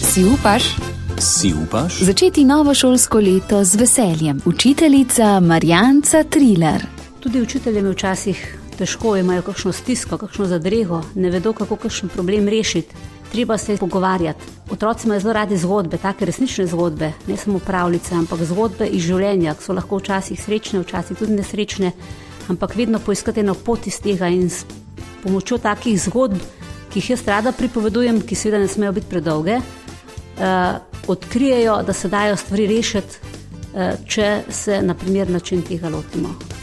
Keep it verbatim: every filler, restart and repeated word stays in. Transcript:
Si upaš? Si upaš? Začeti novo šolsko leto z veseljem. Učiteljica Marjanca Trilar. Tudi učiteljem je včasih težko, imajo kakšno stisko, kakšno zadrego, ne vedo, kako kakšen problem rešiti. Treba se pogovarjati. Otroci imajo zelo radi zgodbe, take resnične zgodbe, ne samo pravljice, ampak zgodbe iz življenja, ki so lahko včasih srečne, včasih tudi nesrečne, ampak vedno poiskati eno pot iz tega in s pomočjo takih zgodb, ki jih jaz rada pripovedujem, ki seveda ne smejo biti predolge, uh, odkrijejo, da se dajo stvari rešiti, uh, če se na primer način tega lotimo.